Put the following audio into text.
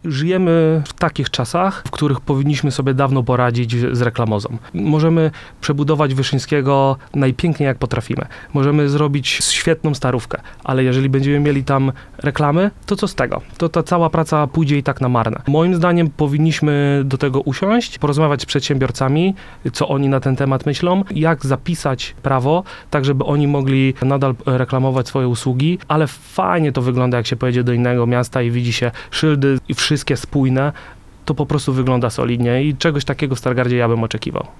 Żyjemy w takich czasach, w których powinniśmy sobie dawno poradzić z reklamozą. Możemy przebudować Wyszyńskiego najpiękniej jak potrafimy. Możemy zrobić świetną starówkę, ale jeżeli będziemy mieli tam reklamy, to co z tego? To ta cała praca pójdzie i tak na marne. Moim zdaniem powinniśmy do tego usiąść, porozmawiać z przedsiębiorcami, co oni na ten temat myślą, jak zapisać prawo, tak żeby oni mogli nadal reklamować swoje usługi, ale fajnie to wygląda, jak się pojedzie do innego miasta i widzi się szyldy i wszystkie spójne, to po prostu wygląda solidnie i czegoś takiego w Stargardzie ja bym oczekiwał.